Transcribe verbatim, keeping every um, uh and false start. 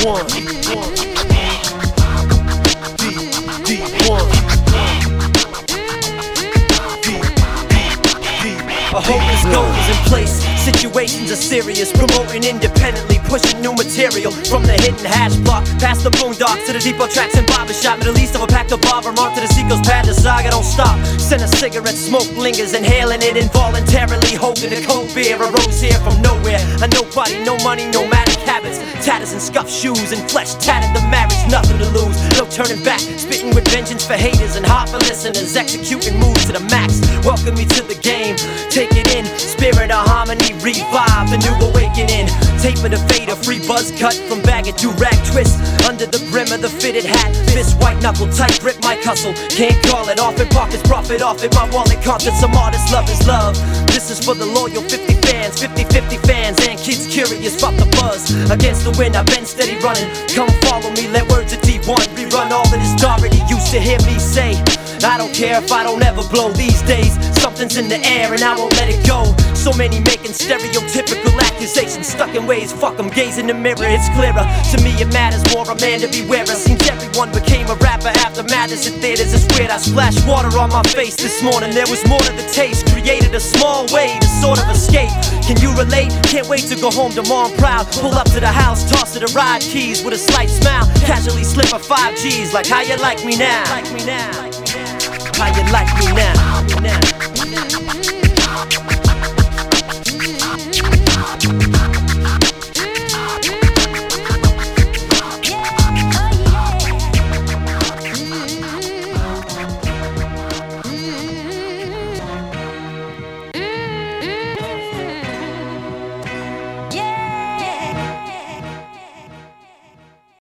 one, D one. A hopeless goal is in place. Situations are serious. Promoting independently, pushing new material from the hidden hash block past the boondocks to the depot tracks and barbershop. Middle East of a pack of bar Vermont to the seacoast pad. The saga don't stop. Send a cigarette, smoke lingers, inhaling it involuntarily. Holding a cold beer, arose here from nowhere. A nobody, no money, nomadic habits. Tatters and scuffed shoes and flesh tattered the marriage. Nothing to lose, no turning back. Spitting with vengeance for haters and heart for listeners. Executing moves to the max. Welcome me to the game. Take it in, spirit of harmony, revive the new awakening. Taper the fader, free buzz cut from bag of do-rag twist. Under the brim of the fitted hat, fist white knuckle, tight grip, mic hustle. Can't call it off, and pockets profit off it. My wallet constant, some artists love is love. This is for the loyal fifty fans, fifty fifty fans, and kids curious about the buzz. Against the wind, I've been steady running. Come follow me, let words of D one rerun all of this already used to hear me say. I don't care if I don't ever blow these days. Something's in the air and I won't let it go. So many making stereotypical accusations, stuck in ways, fuck them, gaze in the mirror, it's clearer. To me it matters more, a man to beware of. Seems everyone became a rapper after madness at theaters. It's weird, I splashed water on my face this morning. There was more to the taste, created a small way to sort of escape. Can you relate? Can't wait to go home tomorrow, I'm proud. Pull up to the house, toss to the ride keys with a slight smile. Casually slip a five G's like how you like me now. Like me now. How you like me now?